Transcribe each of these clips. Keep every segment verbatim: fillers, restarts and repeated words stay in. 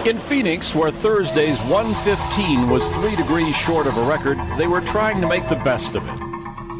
In Phoenix, where Thursday's one fifteen was three degrees short of a record, they were trying to make the best of it.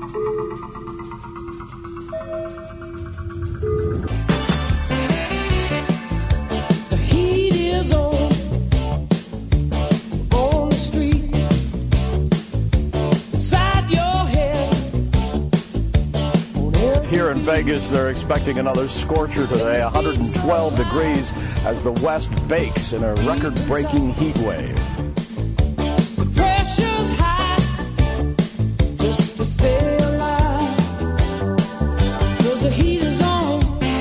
The heat is on, on the street, inside your head. Here in Vegas, they're expecting another scorcher today, one hundred twelve degrees, as the West bakes in a record-breaking heat wave. The pressure's high, just to stay alive, 'cause the heat is on.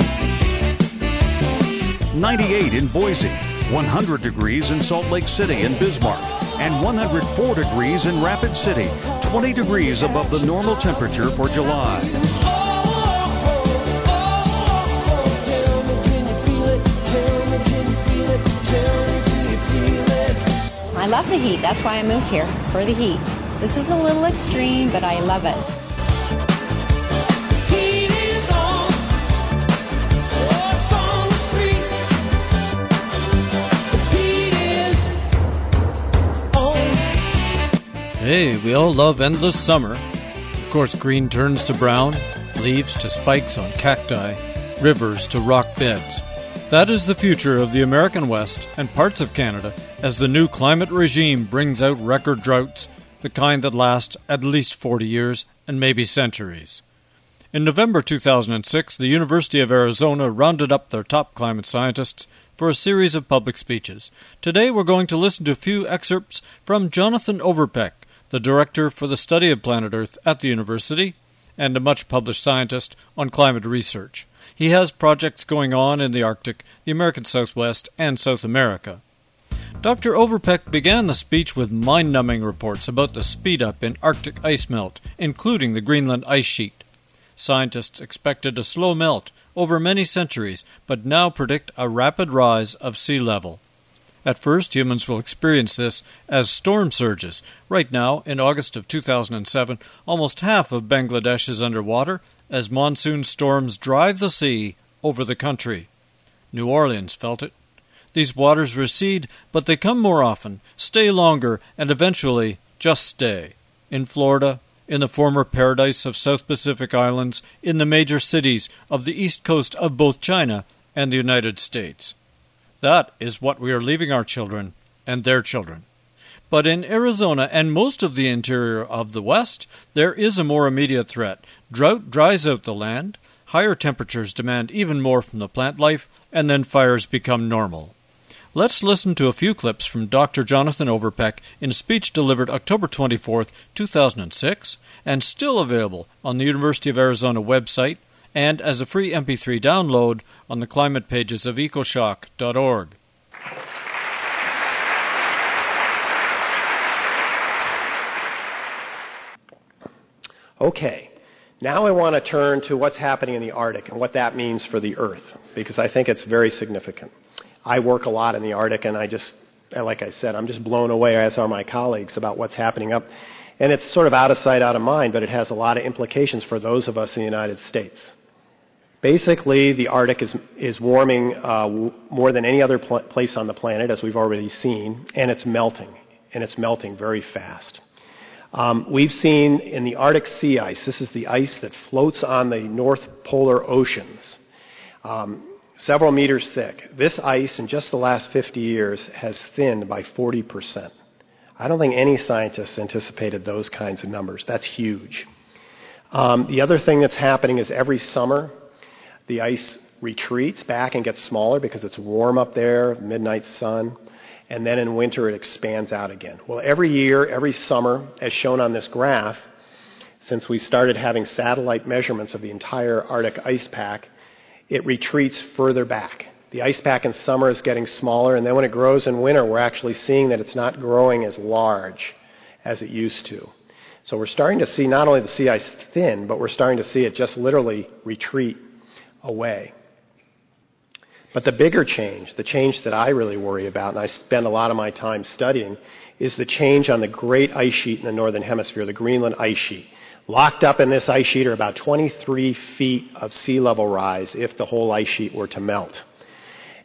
ninety-eight in Boise, one hundred degrees in Salt Lake City and Bismarck, and one hundred four degrees in Rapid City, twenty degrees above the normal temperature for July. I love the heat. That's why I moved here, for the heat. This is a little extreme, but I love it. Heat is on. What's on the street? The heat is on. Hey, we all love endless summer. Of course, green turns to brown, leaves to spikes on cacti, rivers to rock beds. That is the future of the American West and parts of Canada as the new climate regime brings out record droughts, the kind that last at least forty years and maybe centuries. In November two thousand six, the University of Arizona rounded up their top climate scientists for a series of public speeches. Today we're going to listen to a few excerpts from Jonathan Overpeck, the director for the study of planet Earth at the university and a much-published scientist on climate research. He has projects going on in the Arctic, the American Southwest, and South America. Doctor Overpeck began the speech with mind-numbing reports about the speed-up in Arctic ice melt, including the Greenland ice sheet. Scientists expected a slow melt over many centuries, but now predict a rapid rise of sea level. At first, humans will experience this as storm surges. Right now, in August of two thousand seven, almost half of Bangladesh is underwater as monsoon storms drive the sea over the country. New Orleans felt it. These waters recede, but they come more often, stay longer, and eventually just stay. In Florida, in the former paradise of South Pacific Islands, in the major cities of the east coast of both China and the United States. That is what we are leaving our children and their children. But in Arizona and most of the interior of the West, there is a more immediate threat. Drought dries out the land, higher temperatures demand even more from the plant life, and then fires become normal. Let's listen to a few clips from Doctor Jonathan Overpeck in a speech delivered October twenty-fourth, two thousand six, and still available on the University of Arizona website and as a free M P three download on the climate pages of ecoshock dot org. Okay, now I want to turn to what's happening in the Arctic and what that means for the Earth, because I think it's very significant. I work a lot in the Arctic, and I just, like I said, I'm just blown away, as are my colleagues, about what's happening up. And it's sort of out of sight, out of mind, but it has a lot of implications for those of us in the United States. Basically, the Arctic is, is warming uh, w- more than any other pl- place on the planet, as we've already seen, and it's melting, and it's melting very fast. Um, we've seen in the Arctic sea ice, this is the ice that floats on the North Polar oceans, um, several meters thick. This ice, in just the last fifty years, has thinned by forty percent. I don't think any scientists anticipated those kinds of numbers. That's huge. Um, the other thing that's happening is every summer, the ice retreats back and gets smaller because it's warm up there, midnight sun. And then in winter it expands out again. Well, every year, every summer, as shown on this graph, since we started having satellite measurements of the entire Arctic ice pack, it retreats further back. The ice pack in summer is getting smaller, and then when it grows in winter, we're actually seeing that it's not growing as large as it used to. So we're starting to see not only the sea ice thin, but we're starting to see it just literally retreat away. But the bigger change, the change that I really worry about, and I spend a lot of my time studying, is the change on the great ice sheet in the northern hemisphere, the Greenland ice sheet. Locked up in this ice sheet are about twenty-three feet of sea level rise if the whole ice sheet were to melt.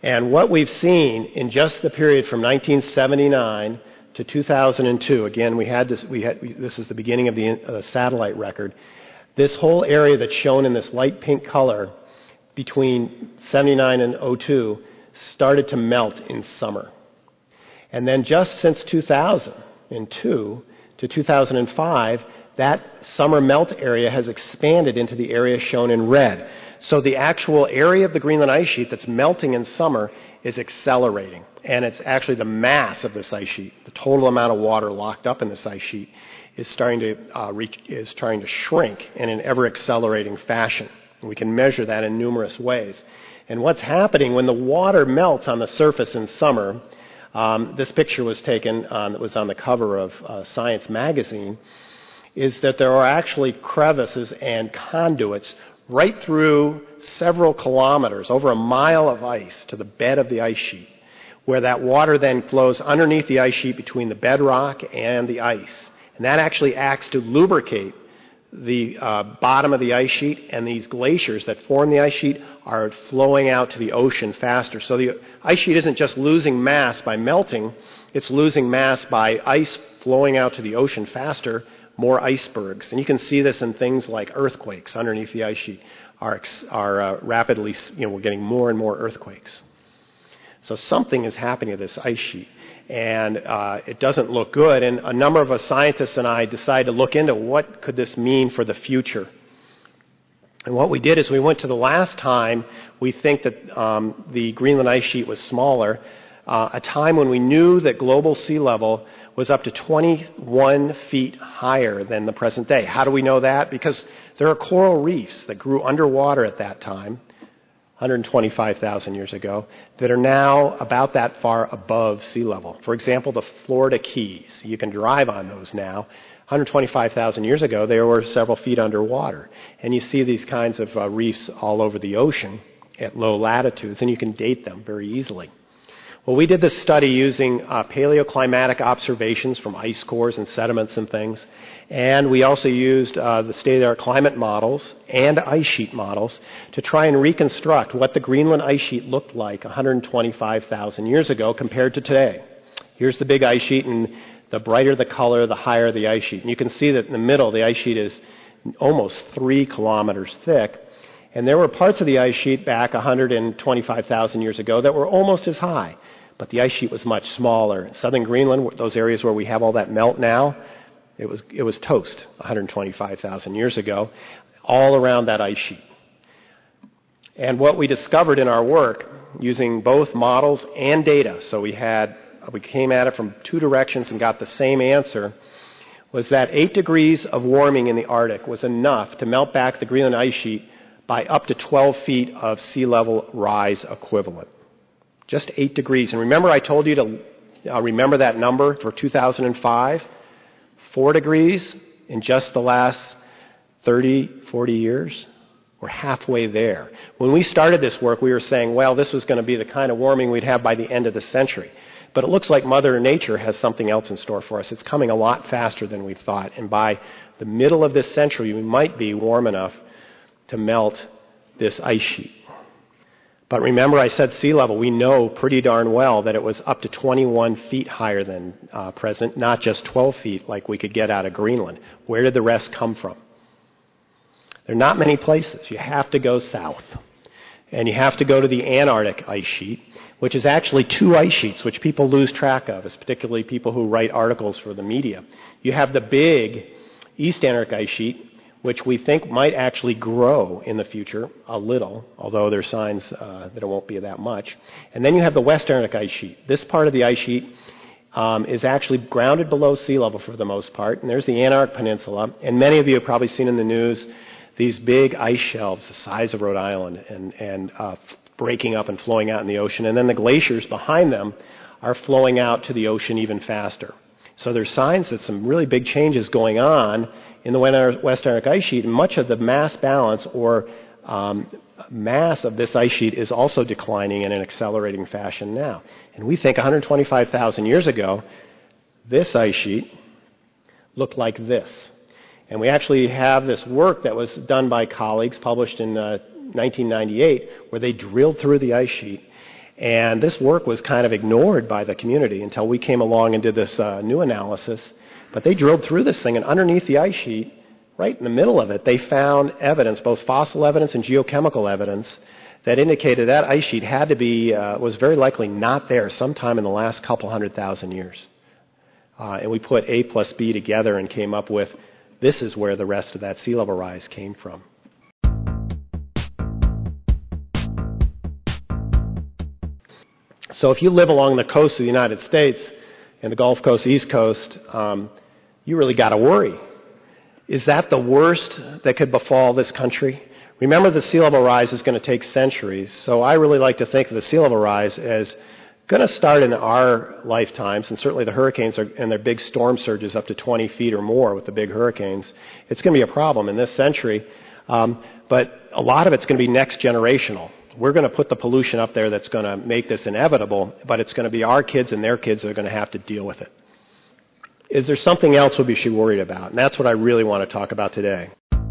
And what we've seen in just the period from nineteen seventy-nine to two thousand two, again, we had this, we had, we, this is the beginning of the uh, satellite record, this whole area that's shown in this light pink color between seventy-nine and oh two started to melt in summer. And then just since two thousand two to two thousand five, that summer melt area has expanded into the area shown in red. So the actual area of the Greenland ice sheet that's melting in summer is accelerating. And it's actually the mass of this ice sheet, the total amount of water locked up in this ice sheet, is starting to uh, reach, is trying to shrink in an ever-accelerating fashion. And we can measure that in numerous ways. And what's happening when the water melts on the surface in summer, um, this picture was taken, um, that was on the cover of uh, Science magazine, is that there are actually crevices and conduits right through several kilometers, over a mile of ice to the bed of the ice sheet, where that water then flows underneath the ice sheet between the bedrock and the ice. And that actually acts to lubricate the uh, bottom of the ice sheet, and these glaciers that form the ice sheet are flowing out to the ocean faster. So the ice sheet isn't just losing mass by melting, it's losing mass by ice flowing out to the ocean faster, more icebergs. And you can see this in things like earthquakes underneath the ice sheet are, are uh, rapidly, you know, we're getting more and more earthquakes. So something is happening to this ice sheet, and uh, it doesn't look good. And a number of us scientists and I decided to look into what could this mean for the future. And what we did is we went to the last time we think that um, the Greenland ice sheet was smaller, uh, a time when we knew that global sea level was up to twenty-one feet higher than the present day. How do we know that? Because there are coral reefs that grew underwater at that time, one hundred twenty-five thousand years ago, that are now about that far above sea level. For example, the Florida Keys. You can drive on those now. one hundred twenty-five thousand years ago, they were several feet underwater. And you see these kinds of uh, reefs all over the ocean at low latitudes, and you can date them very easily. Well, we did this study using uh, paleoclimatic observations from ice cores and sediments and things, and we also used uh, the state-of-the-art climate models and ice sheet models to try and reconstruct what the Greenland ice sheet looked like one hundred twenty-five thousand years ago compared to today. Here's the big ice sheet, and the brighter the color, the higher the ice sheet. And you can see that in the middle, the ice sheet is almost three kilometers thick. And there were parts of the ice sheet back one hundred twenty-five thousand years ago that were almost as high, but the ice sheet was much smaller. In southern Greenland, those areas where we have all that melt now, it was, it was toast one hundred twenty-five thousand years ago, all around that ice sheet. And what we discovered in our work, using both models and data, so we had, we came at it from two directions and got the same answer, was that eight degrees of warming in the Arctic was enough to melt back the Greenland ice sheet by up to twelve feet of sea level rise equivalent. Just eight degrees. And remember I told you to uh, remember that number for two thousand five? Four degrees in just the last thirty, forty years? We're halfway there. When we started this work, we were saying, well, this was going to be the kind of warming we'd have by the end of the century. But it looks like Mother Nature has something else in store for us. It's coming a lot faster than we thought. And by the middle of this century, we might be warm enough to melt this ice sheet. But remember I said sea level. We know pretty darn well that it was up to twenty-one feet higher than uh, present, not just twelve feet like we could get out of Greenland. Where did the rest come from? There are not many places. You have to go south. And you have to go to the Antarctic ice sheet, which is actually two ice sheets, which people lose track of, as particularly people who write articles for the media. You have the big East Antarctic ice sheet, which we think might actually grow in the future a little, although there are signs uh, that it won't be that much. And then you have the West Antarctic ice sheet. This part of the ice sheet um, is actually grounded below sea level for the most part, and there's the Antarctic Peninsula. And many of you have probably seen in the news these big ice shelves the size of Rhode Island and, and uh, breaking up and flowing out in the ocean. And then the glaciers behind them are flowing out to the ocean even faster. So there's signs that some really big changes going on in the West Antarctic ice sheet, and much of the mass balance or um, mass of this ice sheet is also declining in an accelerating fashion now. And we think one hundred twenty-five thousand years ago, this ice sheet looked like this. And we actually have this work that was done by colleagues, published in uh, nineteen ninety-eight, where they drilled through the ice sheet And this work was kind of ignored by the community until we came along and did this uh, new analysis. But they drilled through this thing, and underneath the ice sheet, right in the middle of it, they found evidence, both fossil evidence and geochemical evidence, that indicated that ice sheet had to be, uh, was very likely not there sometime in the last couple hundred thousand years. Uh, and we put A plus B together and came up with, this is where the rest of that sea level rise came from. So if you live along the coast of the United States, and the Gulf Coast, East Coast, um, you really got to worry. Is that the worst that could befall this country? Remember, the sea level rise is going to take centuries, so I really like to think of the sea level rise as going to start in our lifetimes, and certainly the hurricanes are, and their big storm surges up to twenty feet or more with the big hurricanes. It's going to be a problem in this century, um, but a lot of it's going to be next generational. We're going to put the pollution up there that's going to make this inevitable, but it's going to be our kids and their kids that are going to have to deal with it. Is there something else we should be worried about? And that's what I really want to talk about today.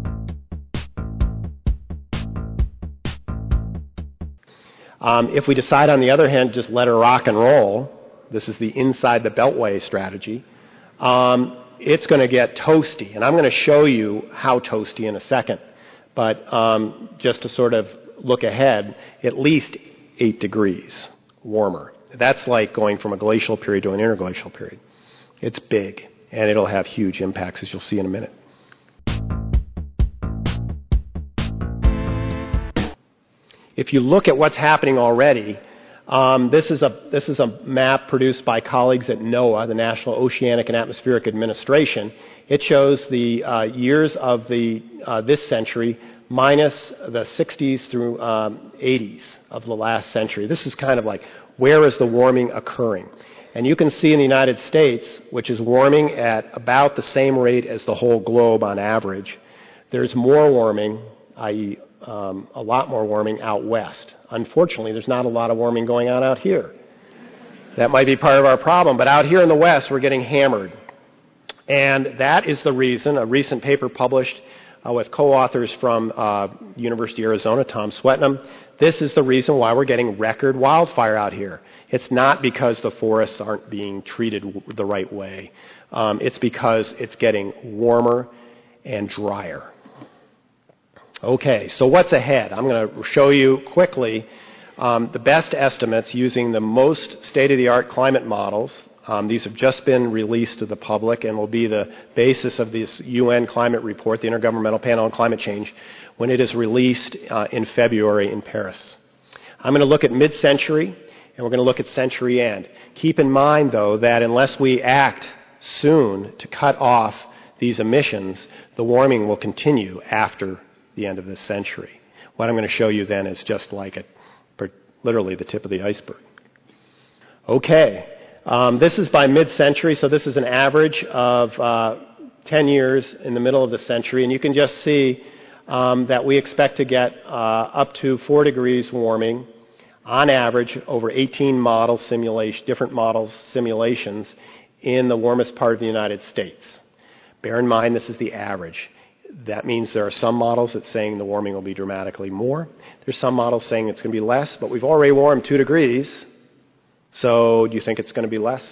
Um, if we decide, on the other hand, just let her rock and roll, this is the inside the beltway strategy, um, it's going to get toasty. And I'm going to show you how toasty in a second. But um, just to sort of look ahead, at least eight degrees warmer. That's like going from a glacial period to an interglacial period. It's big, and it'll have huge impacts, as you'll see in a minute. If you look at what's happening already, um, this is a this is a map produced by colleagues at NOAA, the National Oceanic and Atmospheric Administration. It shows the uh, years of the uh, this century minus the sixties through um, eighties of the last century. This is kind of like, where is the warming occurring? And you can see in the United States, which is warming at about the same rate as the whole globe on average, there's more warming, that is um, a lot more warming out west. Unfortunately, there's not a lot of warming going on out here. That might be part of our problem, but out here in the west, we're getting hammered. And that is the reason, a recent paper published Uh, with co-authors from uh, University of Arizona, Tom Swetnam. This is the reason why we're getting record wildfire out here. It's not because the forests aren't being treated w- the right way. Um, it's because it's getting warmer and drier. Okay, so what's ahead? I'm going to show you quickly um, the best estimates using the most state-of-the-art climate models. Um, these have just been released to the public and will be the basis of this U N climate report, the Intergovernmental Panel on Climate Change, when it is released uh, in February in Paris. I'm going to look at mid-century, and we're going to look at century end. Keep in mind, though, that unless we act soon to cut off these emissions, the warming will continue after the end of this century. What I'm going to show you then is just like it, literally the tip of the iceberg. Okay. Um, this is by mid-century, so this is an average of uh, ten years in the middle of the century, and you can just see um, that we expect to get uh, up to four degrees warming on average over eighteen model simulation, different models simulations in the warmest part of the United States. Bear in mind this is the average. That means there are some models that saying the warming will be dramatically more. There's some models saying it's going to be less, but we've already warmed two degrees. So do you think it's going to be less?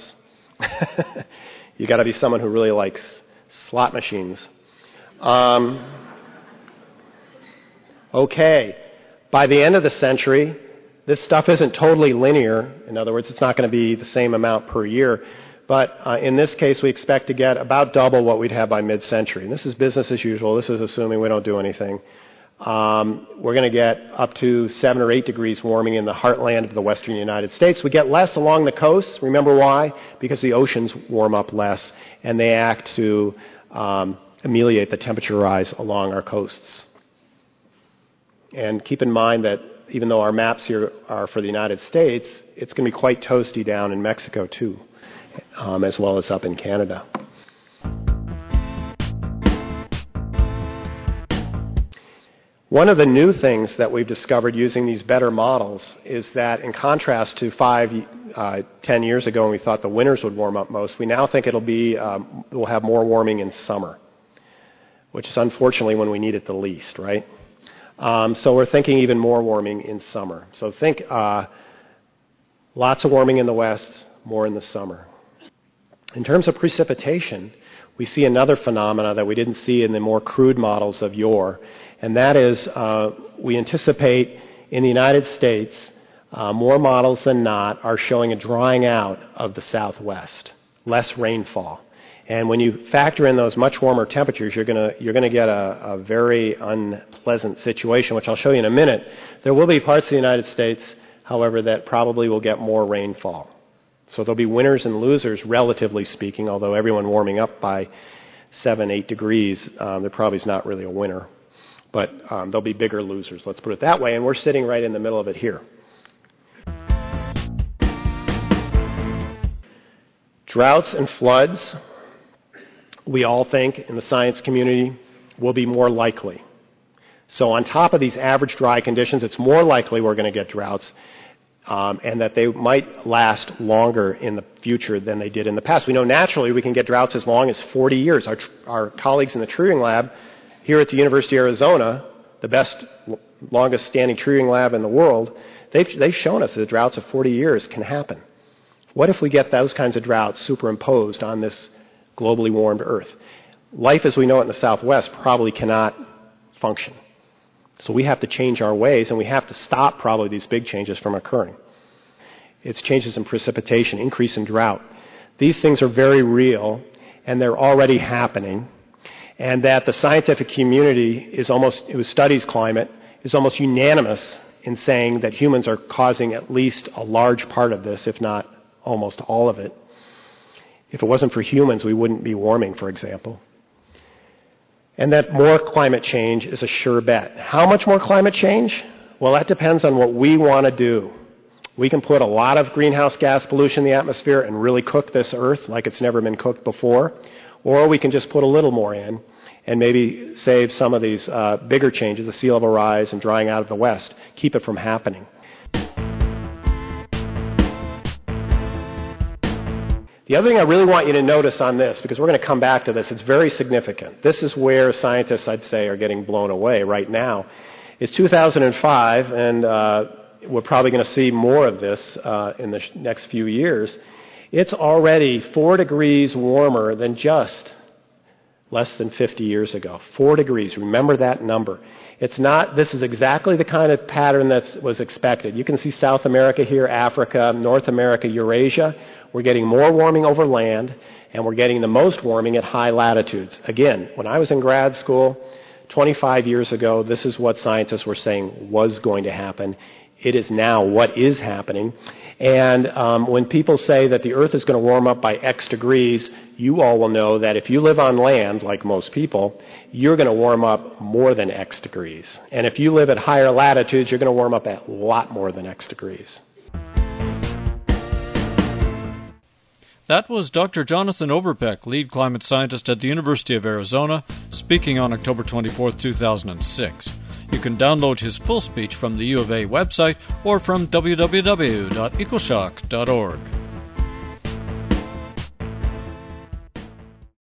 You got to be someone who really likes slot machines. Um, okay. By the end of the century, this stuff isn't totally linear. In other words, it's not going to be the same amount per year. But uh, in this case, we expect to get about double what we'd have by mid-century. And this is business as usual. This is assuming we don't do anything. Um, we're going to get up to seven or eight degrees warming in the heartland of the western United States. We get less along the coasts. Remember why? Because the oceans warm up less, and they act to um, ameliorate the temperature rise along our coasts. And keep in mind that even though our maps here are for the United States, it's going to be quite toasty down in Mexico too, um, as well as up in Canada. One of the new things that we've discovered using these better models is that, in contrast to five, uh, ten years ago when we thought the winters would warm up most, we now think it'll be, um, we'll have more warming in summer, which is unfortunately when we need it the least, right? Um, so we're thinking even more warming in summer. So think uh, Lots of warming in the west, more in the summer. In terms of precipitation, we see another phenomena that we didn't see in the more crude models of yore, and that is uh, we anticipate in the United States, uh, more models than not are showing a drying out of the southwest, less rainfall. And when you factor in those much warmer temperatures, you're going you're going to get a, a very unpleasant situation, which I'll show you in a minute. There will be parts of the United States, however, that probably will get more rainfall. So there'll be winners and losers, relatively speaking, although everyone warming up by seven, eight degrees, um, there probably is not really a winner. But um, there'll be bigger losers, let's put it that way, and we're sitting right in the middle of it here. Droughts and floods, we all think in the science community, will be more likely. So on top of these average dry conditions, it's more likely we're going to get droughts, um, and that they might last longer in the future than they did in the past. We know naturally we can get droughts as long as forty years. Our, our colleagues in the treeing lab here at the University of Arizona, the best, longest standing treeing lab in the world, they've, they've shown us that droughts of forty years can happen. What if we get those kinds of droughts superimposed on this globally warmed Earth? Life as we know it in the Southwest probably cannot function. So we have to change our ways, and we have to stop probably these big changes from occurring. It's changes in precipitation, increase in drought. These things are very real, and they're already happening, and that the scientific community is almost, who studies climate, is almost unanimous in saying that humans are causing at least a large part of this, if not almost all of it. If it wasn't for humans, we wouldn't be warming, for example. And that more climate change is a sure bet. How much more climate change? Well, that depends on what we want to do. We can put a lot of greenhouse gas pollution in the atmosphere and really cook this Earth like it's never been cooked before. Or we can just put a little more in and maybe save some of these uh, bigger changes, the sea level rise and drying out of the West, keep it from happening. The other thing I really want you to notice on this, because we're going to come back to this, it's very significant. This is where scientists, I'd say, are getting blown away right now. It's two thousand five, and uh, we're probably going to see more of this uh, in the next few years. It's already four degrees warmer than just less than fifty years ago. Four degrees. Remember that number. It's not, this is exactly the kind of pattern that was expected. You can see South America here, Africa, North America, Eurasia. We're getting more warming over land, and we're getting the most warming at high latitudes. Again, when I was in grad school twenty-five years ago, this is what scientists were saying was going to happen. It is now what is happening. And um, when people say that the Earth is going to warm up by X degrees, you all will know that if you live on land, like most people, you're going to warm up more than X degrees. And if you live at higher latitudes, you're going to warm up a lot more than X degrees. That was Doctor Jonathan Overbeck, lead climate scientist at the University of Arizona, speaking on October twenty-fourth, two thousand six. You can download his full speech from the U of A website or from w w w dot ecoshock dot org.